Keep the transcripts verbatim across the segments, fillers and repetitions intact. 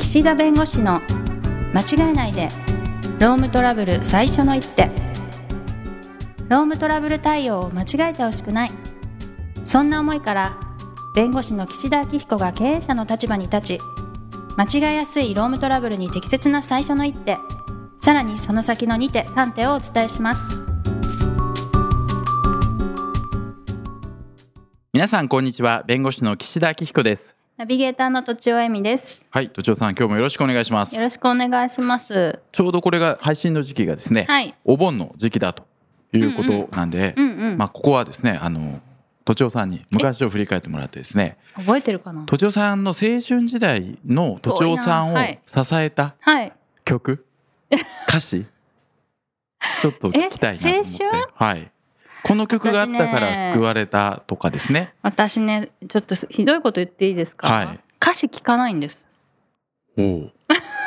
岸田弁護士の間違えないでロームトラブル最初の一手。ロームトラブル対応を間違えてほしくない、そんな思いから弁護士の岸田明彦が経営者の立場に立ち、間違えやすいロームトラブルに適切な最初の一手、さらにその先のに手さん手をお伝えします。 皆さんこんにちは。弁護士の岸田明彦です。 ナビゲーターのとちおえみです。 はい、とちおさん、今日もよろしくお願いします。 よろしくお願いします。 ちょうどこれが配信の時期がですね、はい、お盆の時期だということなんで、うんうんうんうん、まあ、ここはですね、あのとちおさんに昔を振り返ってもらってですね、 覚えてるかな。 とちおさんの青春時代のとちおさんを支えた曲、はい、歌詞ちょっと聞きたいなと思って。青春、はい、この曲があったから救われたとかですね。 私ね、ちょっとひどいこと言っていいですか、はい、歌詞聞かないんです。 ほう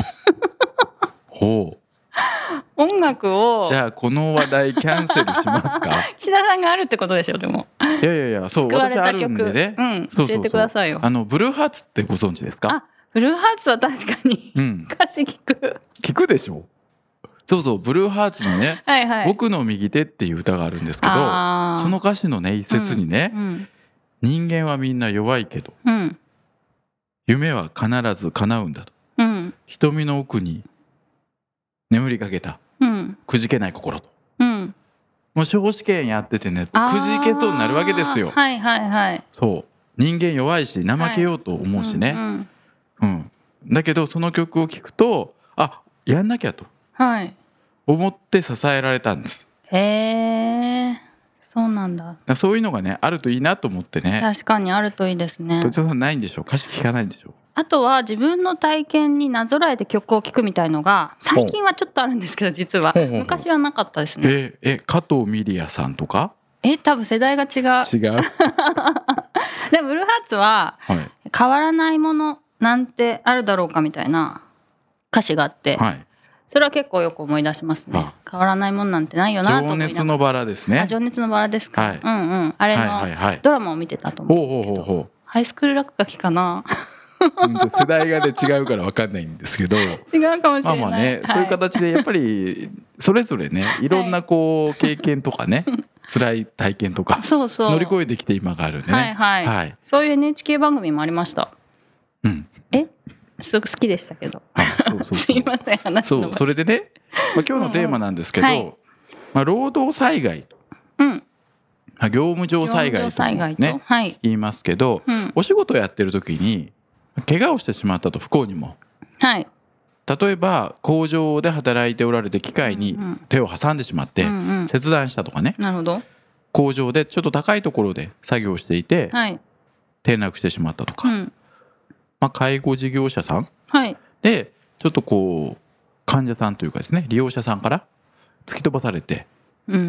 ほう音楽をじゃあこの話題キャンセルしますか。 岸田さんがあるってことでしょ。でもいやいやいや、そう、 救われた曲、 私あるんでね、うん、 教えてくださいよ。 あのブルーハーツってご存知ですか。 あ、ブルーハーツは確かに、うん、歌詞聞く聞くでしょ。そうそう、ブルーハーツにねはい、はい、僕の右手っていう歌があるんですけど、その歌詞のね一節にね、うんうん、人間はみんな弱いけど、うん、夢は必ず叶うんだと、うん、瞳の奥に眠りかけた、うん、くじけない心と、うん、もう司法試験やっててねくじけそうになるわけですよ。 はいはいはい。 そう、人間弱いし怠けようと思うしね、はい、うんうんうん、だけどその曲を聴くと、あ、やんなきゃと、はい、思って支えられたんです。 へえ、そうなんだ。 そういうのがねあるといいなと思ってね。 確かにあるといいですね。 とちおさんないんでしょう、歌詞聞かないんでしょう。 あとは自分の体験になぞらえて曲を聴くみたいのが最近はちょっとあるんですけど、実は昔はなかったですね。 ええ、加藤ミリヤさんとか。 え、多分世代が違う。 違うでもブルーハーツは、はい、変わらないものなんてあるだろうかみたいな歌詞があって、はい、それは結構よく思い出しますね。変わらないもんなんてないよなと思いながら。 情熱のバラですね。 あ、情熱のバラですか、はい、うんうん、あれのドラマを見てたと思うんですけど、ほうほうほうほう、ハイスクール落書きかな世代がで違うから分かんないんですけど違うかもしれない。 まあまあね、はい、そういう形でやっぱりそれぞれねいろんなこう経験とかね、はい、辛い体験とかそうそう乗り越えてきて今があるんでね、はいはいはい、そういう エヌエイチケー 番組もありました。うん、えすごく好きでしたけど、はい、そうそうそうすいません話のそうそれでね、まあ、今日のテーマなんですけど、うんうん、はい、まあ、労働災害と、うん、業務上災害ともね、はい、言いますけど、うん、お仕事をやってる時に怪我をしてしまったと、不幸にも、はい、例えば工場で働いておられて機械に手を挟んでしまって切断したとかね、うんうん、なるほど、工場でちょっと高いところで作業していて、はい、転落してしまったとか、うん、まあ、介護事業者さん、はい、でちょっとこう患者さんというかですね利用者さんから突き飛ばされて、うんうん、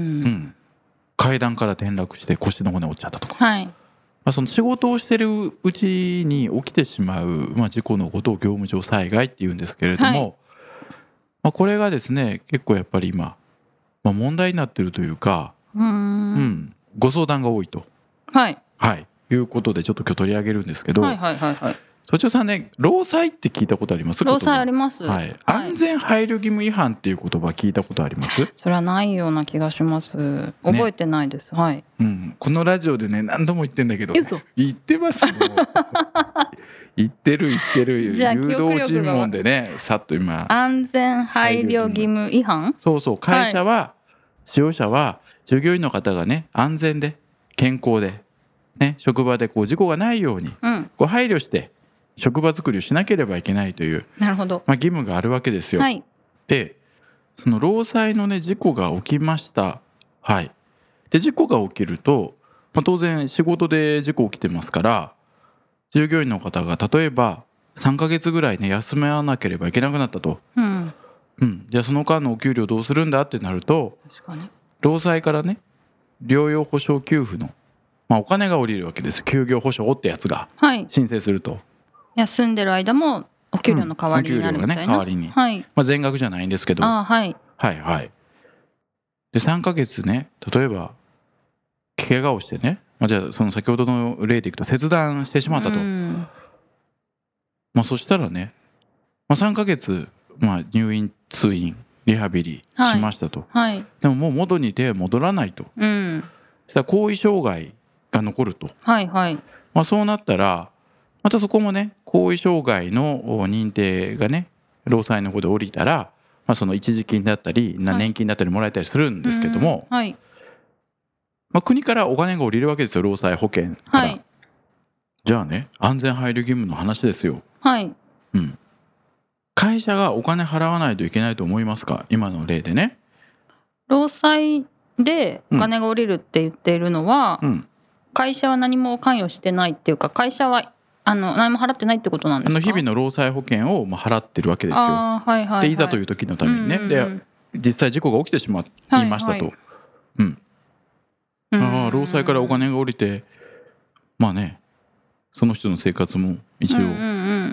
階段から転落して腰の骨折っちゃったとか、はい、まあ、その仕事をしてるうちに起きてしまう、まあ、事故のことを業務上災害っていうんですけれども、はい、まあ、これがですね結構やっぱり今、まあ、問題になっているというか、うーん、うん、ご相談が多いと、はいはい、いうことでちょっと今日取り上げるんですけど、はいはいはいはい、そちらさんね、労災って聞いたことあります？ 労災あります、 はい、安全配慮義務違反っていう言葉聞いたことあります？ それはないような気がします。覚えてないです、ね、はい、 うん、このラジオでね何度も言ってんだけど言ってますよ言ってる言ってる誘導尋問でねさっと今安全配慮義務違反、 そうそう、会社は、はい、使用者は従業員の方がね安全で健康で、ね、職場でこう事故がないように、うん、こう配慮して職場作りをしなければいけないという、なるほど、まあ、義務があるわけですよ、はい、でその労災のね事故が起きました、はい、で事故が起きると、まあ、当然仕事で事故起きてますから従業員の方が例えばさんかげつぐらいね休まなければいけなくなったと、うんうん、じゃあその間のお給料どうするんだってなると、確かに労災からね療養保障給付の、まあ、お金が下りるわけです。休業保障ってやつが申請すると、はい、休んでる間もお給料の代わりになるみたいな、うん、お給料がね代わりに、はい、まあ、 全額じゃないんですけど、あ、はい、はいはいでさんかげつね例えば怪我をしてね、まあ、じゃあその先ほどの例でいくと切断してしまったと、うん、まあ、そしたらねまあ、さんかげつ、まあ、入院通院リハビリしましたと、 はいはい、 でももう元に手は戻らないと、うん、そしたら後遺障害が残ると、 はいはい、 まあ、そうなったらまたそこもね後遺障害の認定がね労災の方で降りたら、まあ、その一時金だったり年金だったりもらえたりするんですけども、 はい、 まあ、国からお金が降りるわけですよ、労災保険から、はい、じゃあね安全配慮義務の話ですよ、 はい、 うん、会社がお金払わないといけないと思いますか？今の例でね、 労災でお金が降りるって言っているのは、うん、会社は何も関与してないっていうか、会社はあの何も払ってないってことなんですか？ あの日々の労災保険をまあ払ってるわけですよ。 あ、はいはいはい、 でいざという時のためにね、うんうん、で実際事故が起きてしまいましたと、はいはい、うん、ああ労災からお金が降りてまあねその人の生活も一応、うんうんうん、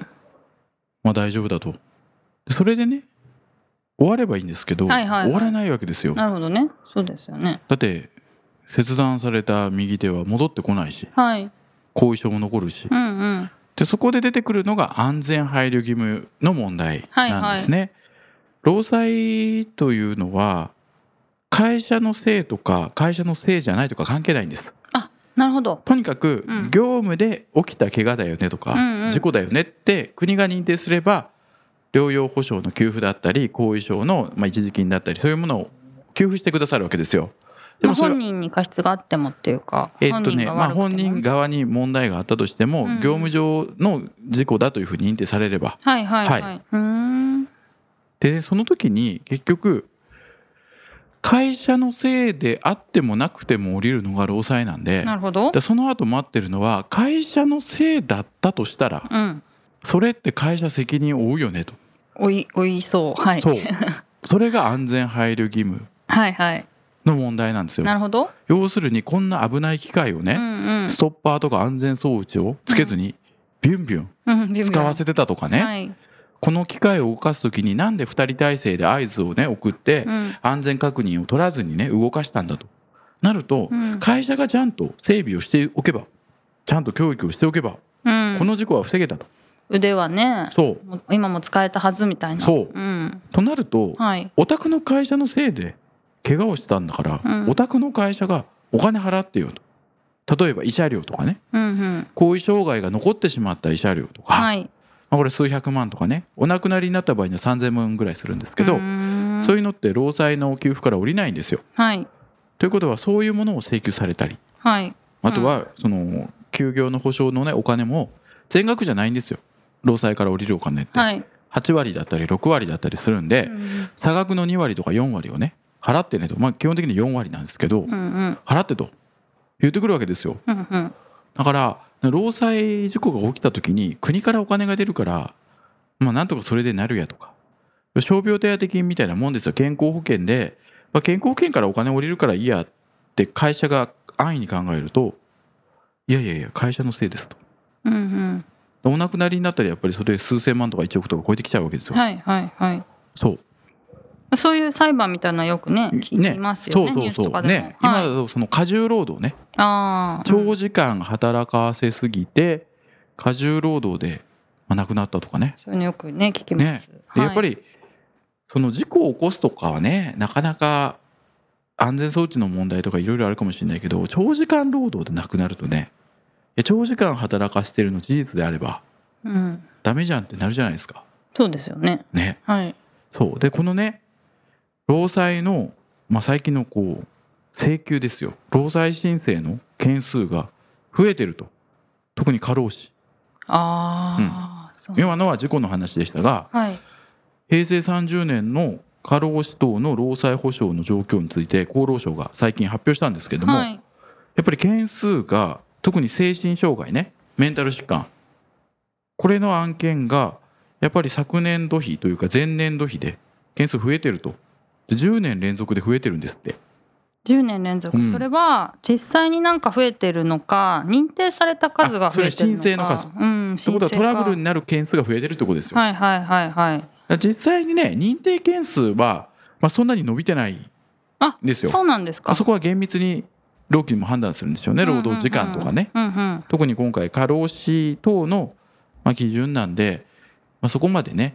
まあ大丈夫だと、それでね終わればいいんですけど、はいはいはい、終わらないわけですよ。 なるほどね、そうですよね。 だって切断された右手は戻ってこないし、 はい、 後遺症も残るし、 うんうん、 でそこで出てくるのが安全配慮義務の問題なんですね、はいはい、労災というのは会社のせいとか会社のせいじゃないとか関係ないんです。 あ、なるほど。 とにかく業務で起きた怪我だよねとか、うんうん、事故だよねって国が認定すれば療養保障の給付だったり後遺症のまあ一時金だったりそういうものを給付してくださるわけですよ。 でもまあ、本人に過失があってもっていうか、 えーっとねまあ、本人側に問題があったとしても、うん、業務上の事故だというふうに認定されれば、 はいはいはい、はい、うーんでその時に結局会社のせいであってもなくても降りるのが労災なんで、 なるほど。 でその後待ってるのは会社のせいだったとしたら、うん、それって会社責任を負うよねと。 おいおいそう、はい、 そうそれが安全配慮義務はいはいの問題なんですよ。 なるほど。 要するにこんな危ない機械をね、うんうん、ストッパーとか安全装置をつけずにビュンビュン使わせてたとかね、うんはい、この機械を動かす時になんでふたり体制で合図をね送って安全確認を取らずにね動かしたんだとなると、うん、会社がちゃんと整備をしておけばちゃんと教育をしておけば、うん、この事故は防げたと。 腕はねそう今も使えたはずみたいな。 そう、うん、となると、はい、お宅の会社のせいで怪我をしたんだから、うん、お宅の会社がお金払ってよと。例えば慰謝料とかね、うんうん、後遺障害が残ってしまった慰謝料とか、はいまあ、これ数百万とかねお亡くなりになった場合にはさんぜんまんぐらいするんですけど、そういうのって労災の給付から下りないんですよ、はい、ということはそういうものを請求されたり、はい、あとはその休業の保障のねお金も全額じゃないんですよ。労災から下りるお金って、はい、はちわりだったりろくわりだったりするんで、うん、差額のにわりとかよんわりをね払ってねと、まあ、基本的によんわりなんですけど、うんうん、払ってと言ってくるわけですよ、うんうん、だから労災事故が起きた時に国からお金が出るから、まあ、なんとかそれでなるやとか傷病手当金みたいなもんですよ。健康保険で、まあ、健康保険からお金降りるからいいやって会社が安易に考えるといやいやいや会社のせいですと、うんうんお亡くなりになったらやっぱりそれ数千万とかいちおくとか超えてきちゃうわけですよ。 はいはいはい。 そうそういう裁判みたいなのよくね聞きますよね。 そうそうそうね、はい、今だとその過重労働ねあ長時間働かせすぎて過重労働で亡くなったとかねそういうのよくね聞きます、ねはい、やっぱりその事故を起こすとかはねなかなか安全装置の問題とかいろいろあるかもしれないけど長時間労働で亡くなるとね長時間働かせてるの事実であれば、うん、ダメじゃんってなるじゃないですか。 そうですよね。 ね、 はい。 そうでこのね労災の、まあ、最近のこう請求ですよ。労災申請の件数が増えてると。特に過労死。ああ、うん、今のは事故の話でしたが、はい、へいせいさんじゅうねんの過労死等の労災保障の状況について厚労省が最近発表したんですけども、はい、やっぱり件数が特に精神障害ねメンタル疾患これの案件がやっぱり昨年度比というか前年度比で件数増えてると。じゅうねん連続で増えてるんですって。 じゅうねん連続、うん、それは実際になんか増えてるのか認定された数が増えてるのか。 それは申請の数、うん、ということはトラブルになる件数が増えてるってことですよ。 はいはいはいはい。 実際にね認定件数は、まあ、そんなに伸びてないんですよ。 あ、そうなんですか。 あそこは厳密に労基にも判断するんですよね。労働時間とかね、うんうんうん、特に今回過労死等のまあ基準なんで、まあ、そこまでね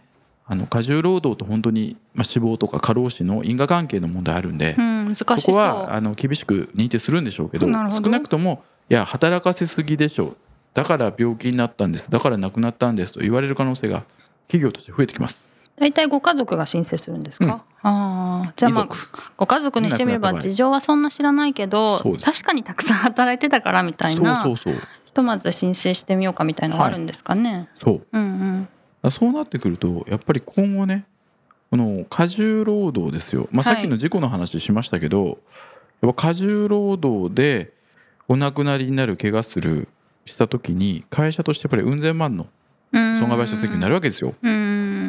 あの過重労働と本当に、まあ、死亡とか過労死の因果関係の問題あるんで、 うん、難しそう。 そこはあの厳しく認定するんでしょうけど、 なるほど。 少なくともいや働かせすぎでしょう、だから病気になったんです、だから亡くなったんですと言われる可能性が企業として増えてきます。 大体ご家族が申請するんですか？うん、あじゃあ、まあ、ご家族にしてみれば事情はそんな知らないけど確かにたくさん働いてたからみたいな、そうそうそう、ひとまず申請してみようかみたいなのがあるんですかね、はい、 そう、 うんうん、そうなってくるとやっぱり今後ね、この過重労働ですよ、まあ、さっきの事故の話しましたけど、はい、やっぱ過重労働でお亡くなりになる怪我するした時に会社としてやっぱりうん千万の損害賠償請求になるわけですよ。うん、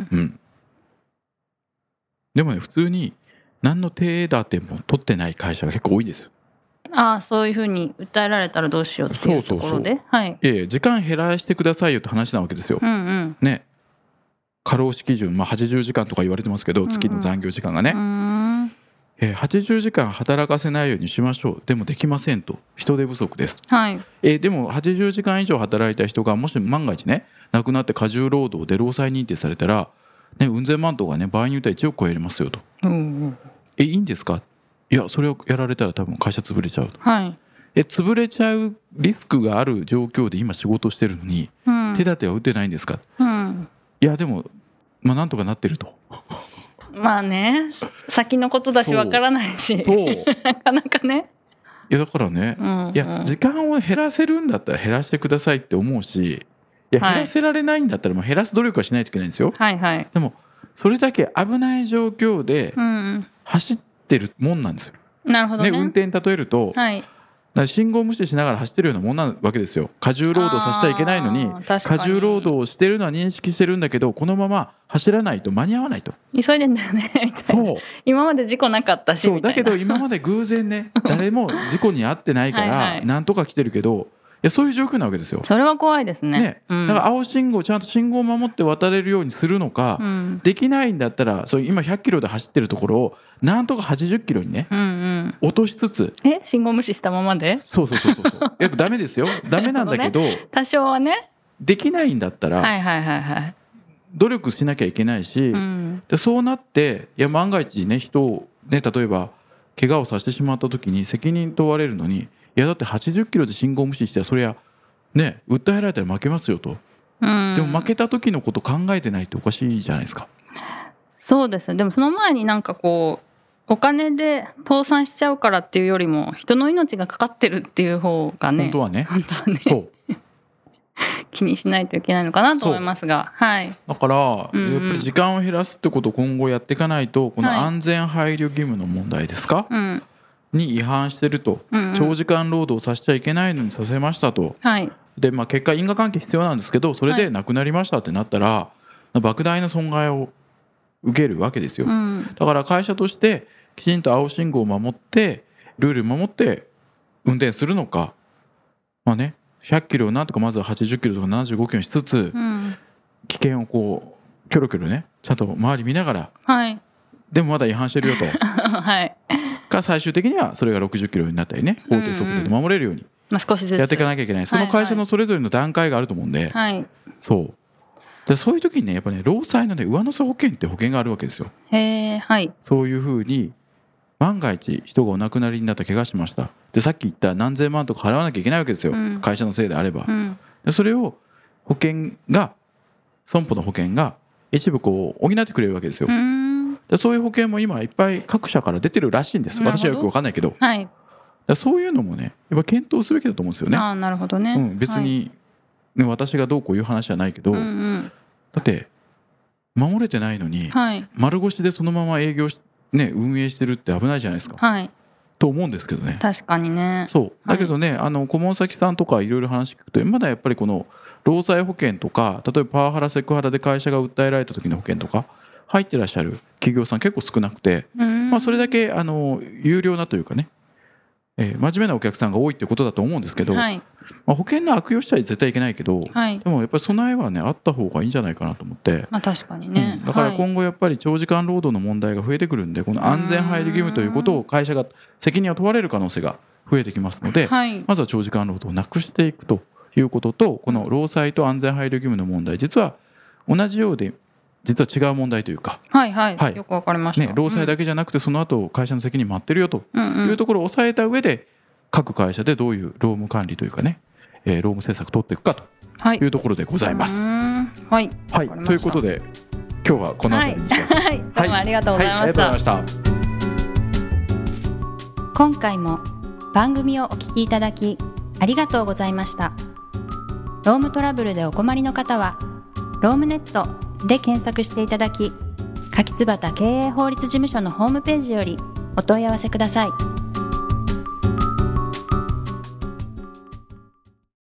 うん、でもね普通に何の手立ても取ってない会社が結構多いんですよ。 ああ、そういうふうに訴えられたらどうしようっていうところで、そうそうそう、はい、 いやいや時間減らしてくださいよって話なわけですよ、うんうん、ね、過労死基準、まあ、はちじゅうじかんとか言われてますけど、月の残業時間がね、うんうん、えー、はちじゅうじかん働かせないようにしましょう、でもできませんと、人手不足です、はい、えー、でもはちじゅうじかん以上働いた人がもし万が一ね亡くなって過重労働で労災認定されたら、ね、うん千万とかね場合によってはいちおく超えれますよと、うんうん、えいいんですか、いやそれをやられたら多分会社潰れちゃうと、はい、え潰れちゃうリスクがある状況で今仕事してるのに、うん、手立ては打ってないんですか、うん、いやでもまあなんとかなってるとまあね先のことだしわからないしそうなかなかね、 いやだからね、うんうん、いや時間を減らせるんだったら減らしてくださいって思うし、いや減らせられないんだったらもう減らす努力はしないといけないんですよ、はいはい、でもそれだけ危ない状況で走ってるもんなんですよ、うん、なるほど ね, ね運転に例えると、はい、だ信号無視しながら走ってるようなもんなわけですよ。過重労働させちゃいけないのに過重労働をしてるのは認識してるんだけどこのまま走らないと間に合わないと、 急いでんだよねみたいな、そう今まで事故なかったしそうみたいな、だけど今まで偶然ね誰も事故に遭ってないからなんとか来てるけど、いやそういう状況なわけですよ。 それは怖いです ね, ね、うん、だから青信号ちゃんと信号を守って渡れるようにするのか、うん、できないんだったらそう今ひゃっキロで走ってるところをなんとかはちじゅっキロにね、うんうん、落としつつ、 え信号無視したままでそうそうそうそうやっぱダメですよダメなんだけどね、多少はねできないんだったら、はいはいはいはい、努力しなきゃいけないし、うん、でそうなっていや万が一ね人をね例えば怪我をさせてしまった時に責任問われるのに、いやだってはちじゅっキロで信号無視してそりゃね訴えられたら負けますよと、うん、でも負けた時のこと考えてないっておかしいじゃないですか。 そうです。でもその前になんかこうお金で倒産しちゃうからっていうよりも人の命がかかってるっていう方がね本当はね本当はねそう気にしないといけないのかなと思いますが、はい、 だから、うんうん、やっぱり時間を減らすってことを今後やっていかないとこの安全配慮義務の問題ですか、はい、に違反してると、うんうん、長時間労働させちゃいけないのにさせましたと、はい、で、まあ、結果因果関係必要なんですけどそれで亡くなりましたってなったら、はい、莫大な損害を受けるわけですよ、うん、だから会社としてきちんと青信号を守ってルールを守って運転するのか、まあねひゃっキロをなんとかまずははちじゅっキロとかななじゅうごキロにしつつ、うん、危険をこうキョロキョロねちゃんと周り見ながら、はい、でもまだ違反してるよと、はい、か最終的にはそれがろくじゅっキロになったりね法定速度で守れるようにやっていかなきゃいけない、その会社のそれぞれの段階があると思うんで、はいはい、そうでそういう時にねやっぱね労災のね上乗せ保険って保険があるわけですよ。へー、はい、そういうふうに万が一人がお亡くなりになった怪我しましたでさっき言った何千万とか払わなきゃいけないわけですよ、うん、会社のせいであれば、うん、でそれを保険が損保の保険が一部こう補ってくれるわけですよ。うんでそういう保険も今いっぱい各社から出てるらしいんです。私はよく分かんないけど、はい、だそういうのもねやっぱ検討すべきだと思うんですよね。 あ、なるほどね、 うん、別に、ね、私がどうこういう話じゃないけど、うんうん、だって守れてないのに、はい、丸腰でそのまま営業してね、運営してるって危ないじゃないですか、はい、と思うんですけどね。 確かにね。 そうだけどね、はい、あの顧問先さんとかいろいろ話聞くとまだやっぱりこの労災保険とか例えばパワハラセクハラで会社が訴えられた時の保険とか入ってらっしゃる企業さん結構少なくて、まあ、それだけあの有料なというかね、えー、真面目なお客さんが多いってことだと思うんですけど、はい、まあ、保険の悪用しちゃ絶対いけないけど、はい、でもやっぱり備えはねあった方がいいんじゃないかなと思って、 まあ、確かにね、 うん、だから今後やっぱり長時間労働の問題が増えてくるんでこの安全配慮義務ということを会社が責任を問われる可能性が増えてきますので、はい、まずは長時間労働をなくしていくということとこの労災と安全配慮義務の問題実は同じようで実は違う問題というか、 はいはい、はい、よくわかりました、 ね、労災だけじゃなくてその後会社の責任待ってるよというところを抑えた上で、各会社でどういう労務管理というかね、えー、労務政策取っていくかというところでございます。 はい、 はい、ということで今日はこの辺りにします。 はい、どうもありがとうございました。 はいはい、ありがとうございました。 今回も番組をお聞きいただきありがとうございました。ロームトラブルでお困りの方はロームネットで検索していただき、柿椿経営法律事務所のホームページよりお問い合わせください。